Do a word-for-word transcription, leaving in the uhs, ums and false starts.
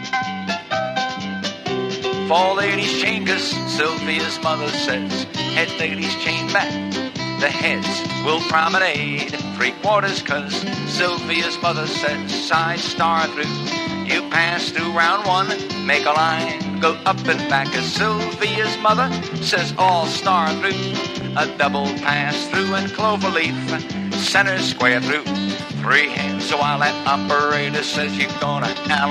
Four ladies chain, 'cause Sylvia's mother says, head ladies chain back, the heads will promenade. Three quarters, 'cause Sylvia's mother says, side star through. You pass through round one, make a line, go up and back. 'Cause Sylvia's mother says, all star through. A double pass through and clover leaf, center square through. Three hands, so while that operator says you're gonna